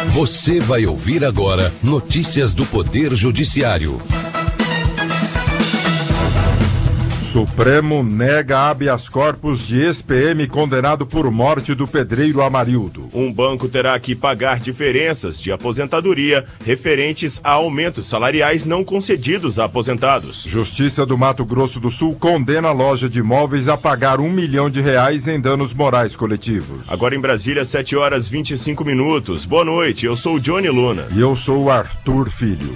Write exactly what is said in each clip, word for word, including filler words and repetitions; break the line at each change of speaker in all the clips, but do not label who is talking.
Você vai ouvir agora notícias do Poder Judiciário.
Supremo nega habeas corpus de ex-P M condenado por morte do pedreiro Amarildo.
Um banco terá que pagar diferenças de aposentadoria referentes a aumentos salariais não concedidos a aposentados.
Justiça do Mato Grosso do Sul condena a loja de imóveis a pagar um milhão de reais em danos morais coletivos.
Agora em Brasília, sete horas e vinte e cinco minutos. Boa noite, eu sou o Johnny Luna.
E eu sou o Arthur Filho.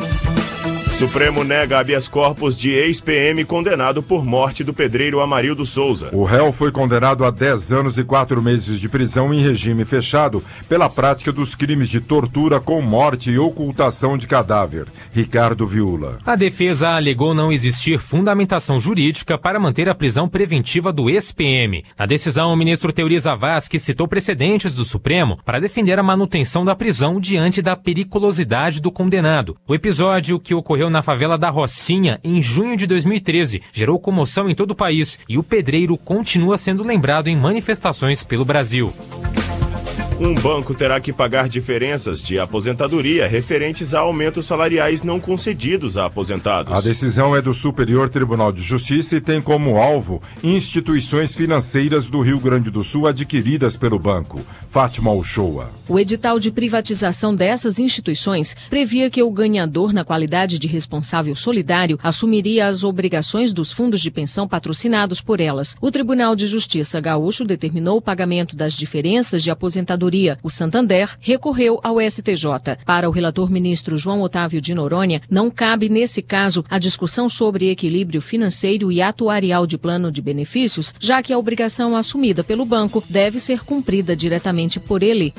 Supremo nega habeas corpus de ex-P M condenado por morte do pedreiro Amarildo Souza.
O réu foi condenado a dez anos e quatro meses de prisão em regime fechado pela prática dos crimes de tortura com morte e ocultação de cadáver. Ricardo Viula.
A defesa alegou não existir fundamentação jurídica para manter a prisão preventiva do ex-P M. Na decisão, o ministro Teoriza Vasquez citou precedentes do Supremo para defender a manutenção da prisão diante da periculosidade do condenado. O episódio, que ocorreu na favela da Rocinha em junho de dois mil e treze, gerou comoção em todo o país e o pedreiro continua sendo lembrado em manifestações pelo Brasil.
Um banco terá que pagar diferenças de aposentadoria referentes a aumentos salariais não concedidos a aposentados.
A decisão é do Superior Tribunal de Justiça e tem como alvo instituições financeiras do Rio Grande do Sul adquiridas pelo banco. Fátima Uchoa.
O edital de privatização dessas instituições previa que o ganhador, na qualidade de responsável solidário, assumiria as obrigações dos fundos de pensão patrocinados por elas. O Tribunal de Justiça gaúcho determinou o pagamento das diferenças de aposentadoria. O Santander recorreu ao S T J. Para o relator ministro João Otávio de Noronha, não cabe, nesse caso, a discussão sobre equilíbrio financeiro e atuarial de plano de benefícios, já que a obrigação assumida pelo banco deve ser cumprida diretamente por ele.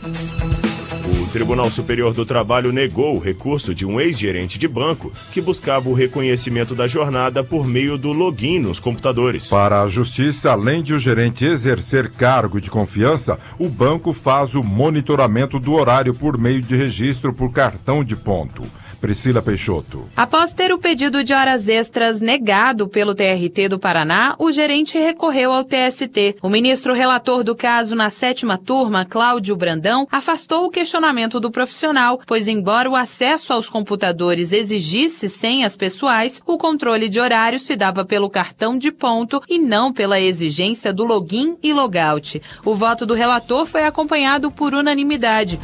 O Tribunal Superior do Trabalho negou o recurso de um ex-gerente de banco que buscava o reconhecimento da jornada por meio do login nos computadores.
Para a Justiça, além de o gerente exercer cargo de confiança, o banco faz o monitoramento do horário por meio de registro por cartão de ponto. Priscila Peixoto.
Após ter o pedido de horas extras negado pelo T R T do Paraná, o gerente recorreu ao T S T. O ministro relator do caso na sétima turma, Cláudio Brandão, afastou o questionamento do profissional, pois embora o acesso aos computadores exigisse senhas pessoais, o controle de horário se dava pelo cartão de ponto e não pela exigência do login e logout. O voto do relator foi acompanhado por unanimidade.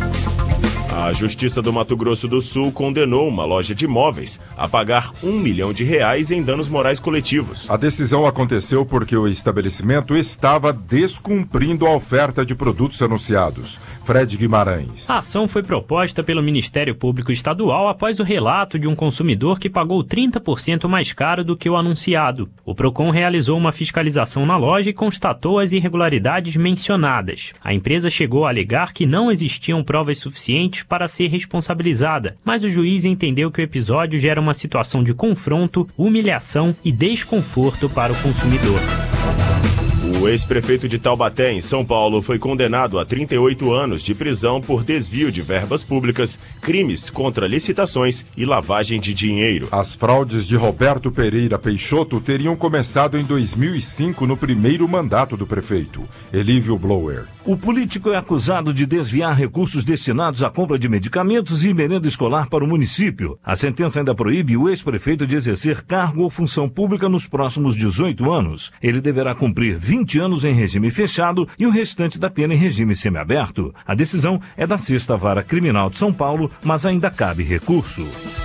A Justiça do Mato Grosso do Sul condenou uma loja de imóveis a pagar um milhão de reais em danos morais coletivos.
A decisão aconteceu porque o estabelecimento estava descumprindo a oferta de produtos anunciados. Fred Guimarães.
A ação foi proposta pelo Ministério Público Estadual após o relato de um consumidor que pagou trinta por cento mais caro do que o anunciado. O Procon realizou uma fiscalização na loja e constatou as irregularidades mencionadas. A empresa chegou a alegar que não existiam provas suficientes para ser responsabilizada, mas o juiz entendeu que o episódio gera uma situação de confronto, humilhação e desconforto para o consumidor.
O ex-prefeito de Taubaté, em São Paulo, foi condenado a trinta e oito anos de prisão por desvio de verbas públicas, crimes contra licitações e lavagem de dinheiro.
As fraudes de Roberto Pereira Peixoto teriam começado em dois mil e cinco, no primeiro mandato do prefeito. Elívio Blower.
O político é acusado de desviar recursos destinados à compra de medicamentos e merenda escolar para o município. A sentença ainda proíbe o ex-prefeito de exercer cargo ou função pública nos próximos dezoito anos. Ele deverá cumprir vinte anos em regime fechado e o restante da pena em regime semiaberto. A decisão é da Sexta Vara Criminal de São Paulo, mas ainda cabe recurso.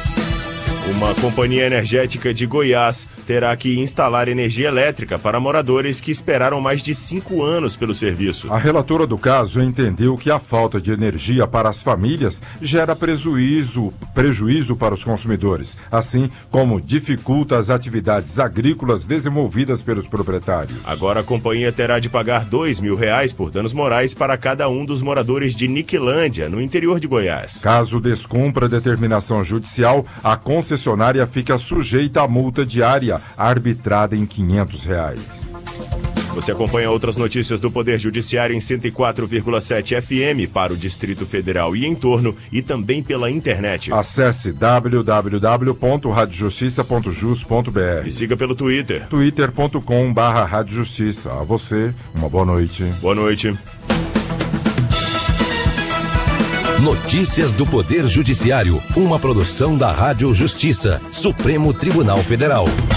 Uma companhia energética de Goiás terá que instalar energia elétrica para moradores que esperaram mais de cinco anos pelo serviço.
A relatora do caso entendeu que a falta de energia para as famílias gera prejuízo, prejuízo para os consumidores, assim como dificulta as atividades agrícolas desenvolvidas pelos proprietários.
Agora a companhia terá de pagar dois mil reais por danos morais para cada um dos moradores de Niquelândia, no interior de Goiás.
Caso descumpra a determinação judicial, a concessionária fica sujeita à multa diária, arbitrada em quinhentos reais.
Você acompanha outras notícias do Poder Judiciário em cento e quatro vírgula sete F M para o Distrito Federal e entorno e também pela internet.
Acesse w w w ponto rádio justiça ponto jus ponto b r
e siga pelo Twitter.
twitter ponto com barra rádio justiça. A você, uma boa noite.
Boa noite.
Notícias do Poder Judiciário, uma produção da Rádio Justiça, Supremo Tribunal Federal.